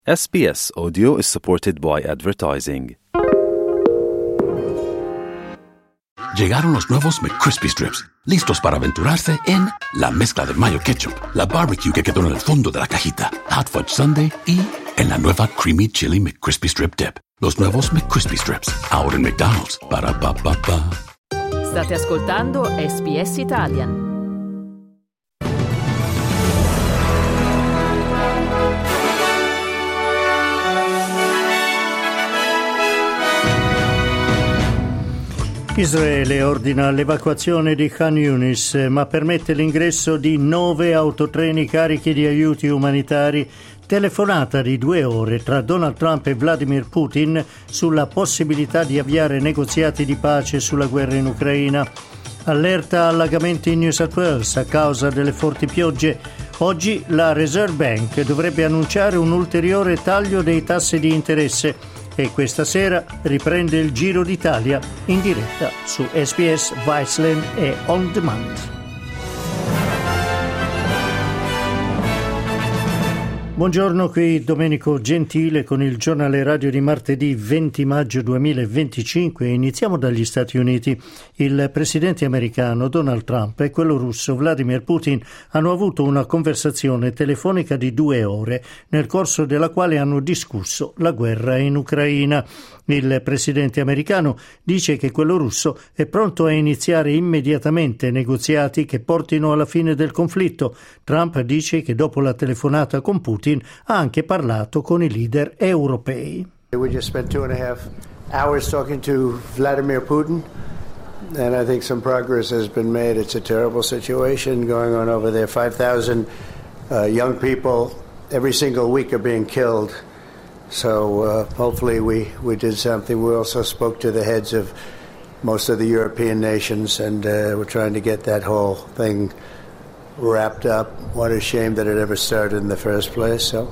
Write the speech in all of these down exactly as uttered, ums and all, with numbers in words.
S B S Audio is supported by advertising. Llegaron los nuevos McCrispy Strips, listos para aventurarse en la mezcla de mayo ketchup, la barbecue que quedó en el fondo de la cajita, Hot Fudge Sundae y en la nueva Creamy Chili McCrispy Strip Dip. Los nuevos McCrispy Strips, ahora en McDonald's. Para pa pa pa. State ascoltando S B S Italian. Israele ordina l'evacuazione di Khan Yunis, ma permette l'ingresso di nove autotreni carichi di aiuti umanitari. Telefonata di due ore tra Donald Trump e Vladimir Putin sulla possibilità di avviare negoziati di pace sulla guerra in Ucraina. Allerta allagamenti in New South Wales a causa delle forti piogge. Oggi la Reserve Bank dovrebbe annunciare un ulteriore taglio dei tassi di interesse. E questa sera riprende il Giro d'Italia in diretta su S B S, Viceland e On Demand. Buongiorno, qui Domenico Gentile con il giornale radio di martedì venti maggio duemilaventicinque. Iniziamo dagli Stati Uniti. Il presidente americano Donald Trump e quello russo Vladimir Putin hanno avuto una conversazione telefonica di due ore, nel corso della quale hanno discusso la guerra in Ucraina. Il presidente americano dice che quello russo è pronto a iniziare immediatamente negoziati che portino alla fine del conflitto. Trump dice che dopo la telefonata con Putin ha anche parlato con i leader europei. We just spent two and a half hours talking to Vladimir Putin, and I think some progress has been made. It's a terrible situation going on over there. five thousand uh, young people every single week are being killed. So uh, hopefully we, we did something. We also spoke to the heads of most of the European nations, and uh, we're trying to get that whole thing wrapped up. What a shame that it ever started in the first place. So.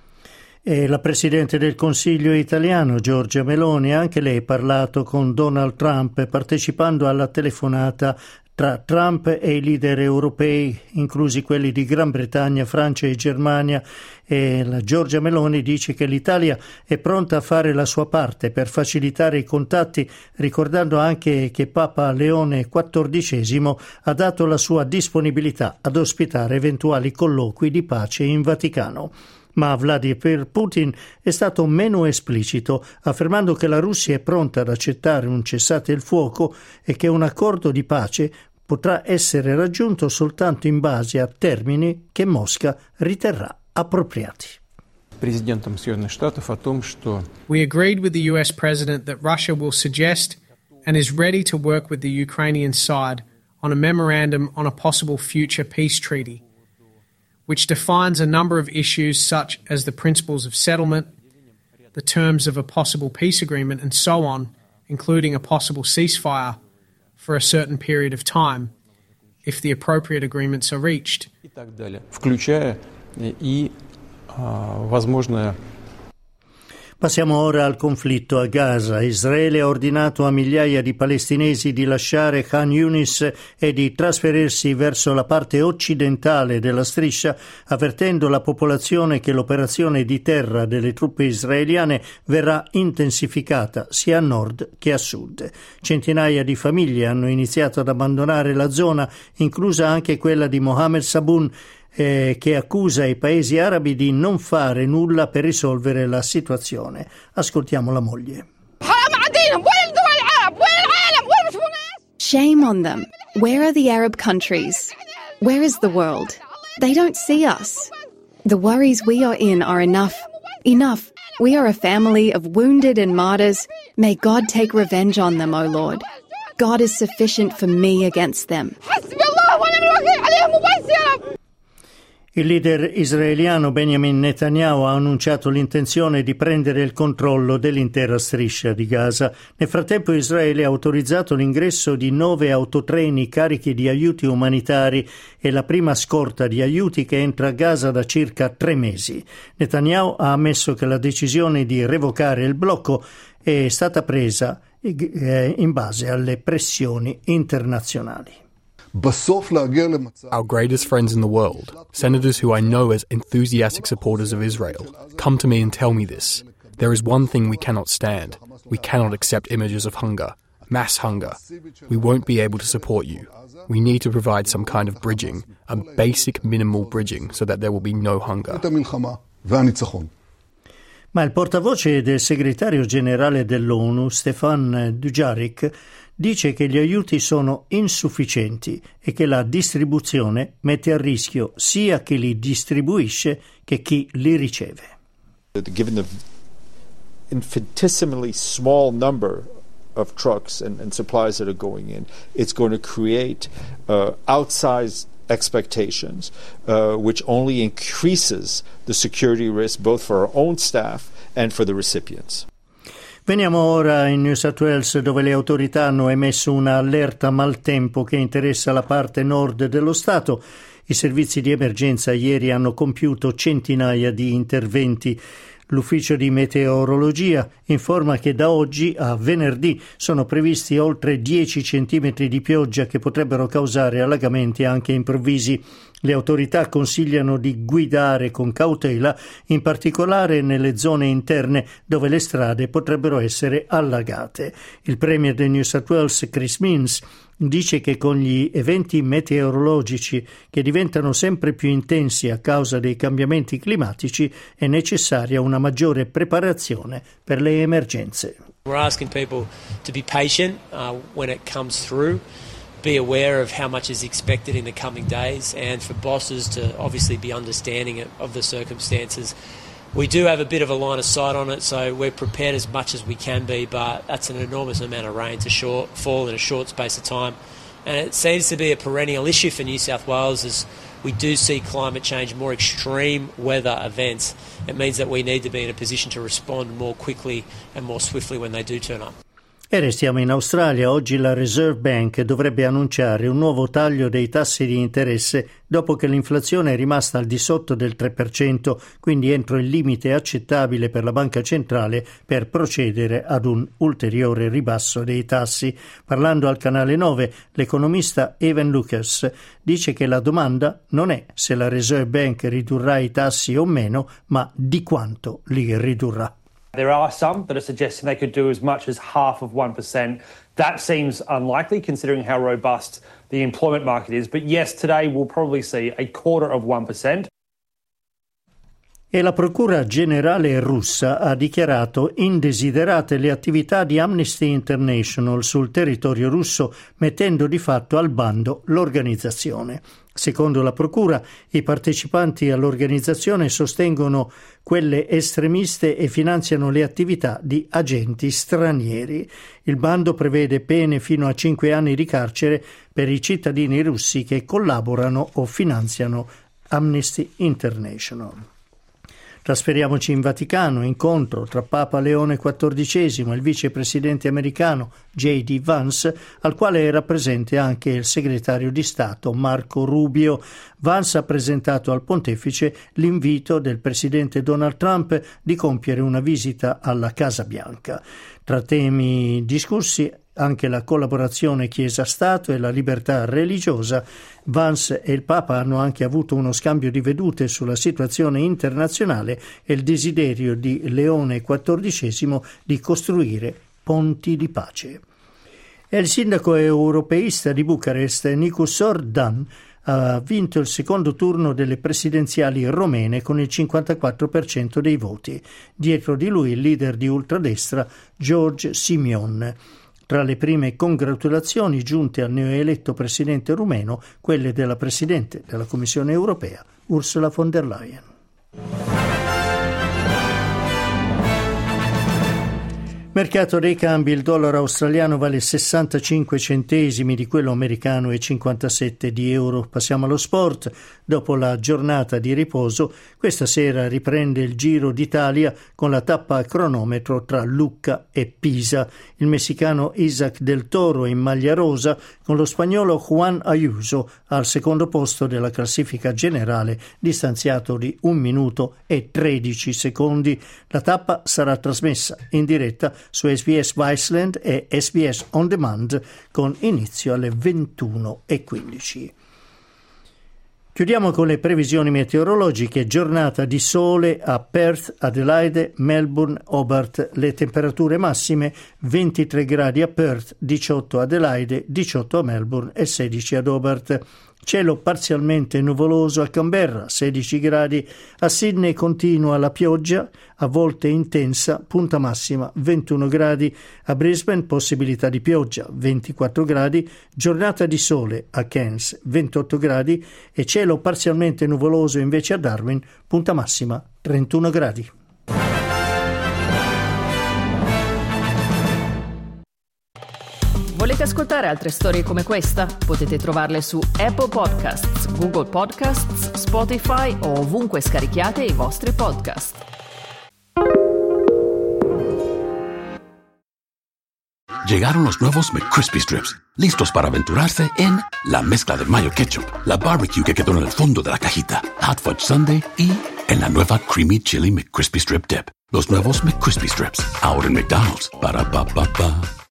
E la Presidente del Consiglio italiano, Giorgia Meloni, anche lei ha parlato con Donald Trump partecipando alla telefonata tra Trump e i leader europei, inclusi quelli di Gran Bretagna, Francia e Germania. E la Giorgia Meloni dice che l'Italia è pronta a fare la sua parte per facilitare i contatti, ricordando anche che Papa Leone quattordicesimo ha dato la sua disponibilità ad ospitare eventuali colloqui di pace in Vaticano. Ma Vladimir Putin è stato meno esplicito, affermando che la Russia è pronta ad accettare un cessate il fuoco e che un accordo di pace potrà essere raggiunto soltanto in base a termini che Mosca riterrà appropriati. Президентом Соединенных Штатов о том, что We agreed with the U S President that Russia will suggest and is ready to work with the Ukrainian side on a memorandum on a possible future peace treaty, which defines a number of issues such as the principles of settlement, the terms of a possible peace agreement, and so on, including a possible ceasefire for a certain period of time, if the appropriate agreements are reached. и так далее, включая и а, возможное. Passiamo ora al conflitto a Gaza. Israele ha ordinato a migliaia di palestinesi di lasciare Khan Yunis e di trasferirsi verso la parte occidentale della striscia, avvertendo la popolazione che l'operazione di terra delle truppe israeliane verrà intensificata sia a nord che a sud. Centinaia di famiglie hanno iniziato ad abbandonare la zona, inclusa anche quella di Mohammed Sabun, Eh, che accusa i paesi arabi di non fare nulla per risolvere la situazione. Ascoltiamo la moglie. Shame on them. Where are the Arab countries? Where is the world? They don't see us. The worries we are in are enough. Enough. We are a family of wounded and martyrs. May God take revenge on them, O Lord. God is sufficient for me against them. Il leader israeliano Benjamin Netanyahu ha annunciato l'intenzione di prendere il controllo dell'intera striscia di Gaza. Nel frattempo Israele ha autorizzato l'ingresso di nove autotreni carichi di aiuti umanitari e la prima scorta di aiuti che entra a Gaza da circa tre mesi. Netanyahu ha ammesso che la decisione di revocare il blocco è stata presa in base alle pressioni internazionali. Our greatest friends in the world, senators who I know as enthusiastic supporters of Israel, come to me and tell me this. There is one thing we cannot stand. We cannot accept images of hunger, mass hunger. We won't be able to support you. We need to provide some kind of bridging, a basic minimal bridging, so that there will be no hunger. Ma il portavoce del segretario generale dell'ONU, Stefan Dujarric, dice che gli aiuti sono insufficienti e che la distribuzione mette a rischio sia chi li distribuisce che chi li riceve. Given the infinitesimally small number of trucks and, and supplies that are going in, it's going to create uh, outsized expectations, uh, which only increases the security risk both for our own staff and for the recipients. Veniamo ora in New South Wales, dove le autorità hanno emesso una allerta maltempo che interessa la parte nord dello stato. I servizi di emergenza ieri hanno compiuto centinaia di interventi. L'ufficio di meteorologia informa che da oggi a venerdì sono previsti oltre dieci centimetri di pioggia che potrebbero causare allagamenti anche improvvisi. Le autorità consigliano di guidare con cautela, in particolare nelle zone interne dove le strade potrebbero essere allagate. Il premier del New South Wales, Chris Minns, dice che con gli eventi meteorologici che diventano sempre più intensi a causa dei cambiamenti climatici è necessaria una maggiore preparazione per le emergenze. We're asking people to be patient uh, when it comes through. Be aware of how much is expected in the coming days, and for bosses to obviously be understanding of the circumstances. We do have a bit of a line of sight on it, so we're prepared as much as we can be, but that's an enormous amount of rain to short, fall in a short space of time. And it seems to be a perennial issue for New South Wales as we do see climate change, more extreme weather events. It means that we need to be in a position to respond more quickly and more swiftly when they do turn up. E restiamo in Australia. Oggi la Reserve Bank dovrebbe annunciare un nuovo taglio dei tassi di interesse dopo che l'inflazione è rimasta al di sotto del tre per cento, quindi entro il limite accettabile per la banca centrale per procedere ad un ulteriore ribasso dei tassi. Parlando al canale nove, l'economista Evan Lucas dice che la domanda non è se la Reserve Bank ridurrà i tassi o meno, ma di quanto li ridurrà. There are some that are suggesting they could do as much as half of one percent. That seems unlikely considering how robust the employment market is. But yes, today we'll probably see a quarter of one percent. E la Procura Generale russa ha dichiarato indesiderate le attività di Amnesty International sul territorio russo, mettendo di fatto al bando l'organizzazione. Secondo la Procura, i partecipanti all'organizzazione sostengono quelle estremiste e finanziano le attività di agenti stranieri. Il bando prevede pene fino a cinque anni di carcere per i cittadini russi che collaborano o finanziano Amnesty International. Trasferiamoci in Vaticano, incontro tra Papa Leone quattordicesimo e il vicepresidente americano J D Vance, al quale era presente anche il segretario di Stato Marco Rubio. Vance ha presentato al pontefice l'invito del presidente Donald Trump di compiere una visita alla Casa Bianca. Tra temi discussi anche la collaborazione Chiesa-Stato e la libertà religiosa. Vance e il Papa hanno anche avuto uno scambio di vedute sulla situazione internazionale e il desiderio di Leone quattordicesimo di costruire ponti di pace. E il sindaco europeista di Bucarest, Nicu Ordan, ha vinto il secondo turno delle presidenziali romene con il cinquantaquattro per cento dei voti. Dietro di lui il leader di ultradestra George Simion. Tra le prime congratulazioni giunte al neoeletto presidente rumeno, quelle della presidente della Commissione europea, Ursula von der Leyen. Mercato dei cambi: il dollaro australiano vale sessantacinque centesimi di quello americano e cinquantasette di euro. Passiamo allo sport. Dopo la giornata di riposo, questa sera riprende il Giro d'Italia con la tappa a cronometro tra Lucca e Pisa. Il messicano Isaac Del Toro in maglia rosa con lo spagnolo Juan Ayuso al secondo posto della classifica generale, distanziato di un minuto e tredici secondi. La tappa sarà trasmessa in diretta su S B S Viceland e S B S On Demand con inizio alle ventuno e quindici. Chiudiamo con le previsioni meteorologiche. Giornata di sole a Perth, Adelaide, Melbourne, Hobart. Le temperature massime ventitré gradi a Perth, diciotto a Adelaide, diciotto a Melbourne e sedici ad Hobart. Cielo parzialmente nuvoloso a Canberra, sedici gradi. A Sydney continua la pioggia, a volte intensa, punta massima ventuno gradi. A Brisbane possibilità di pioggia, ventiquattro gradi. Giornata di sole a Cairns, ventotto gradi. E cielo parzialmente nuvoloso invece a Darwin, punta massima trentuno gradi. Volete ascoltare altre storie come questa? Potete trovarle su Apple Podcasts, Google Podcasts, Spotify o ovunque scarichiate i vostri podcast. Llegaron los nuevos McCrispy Strips, listos para aventurarse en la mezcla de mayo ketchup, la barbecue que quedó en el fondo de la cajita, Hot Fudge Sundae y en la nueva Creamy Chili McCrispy Strip Dip. Los nuevos McCrispy Strips, ahora en McDonald's. Ba-da-ba-ba-ba.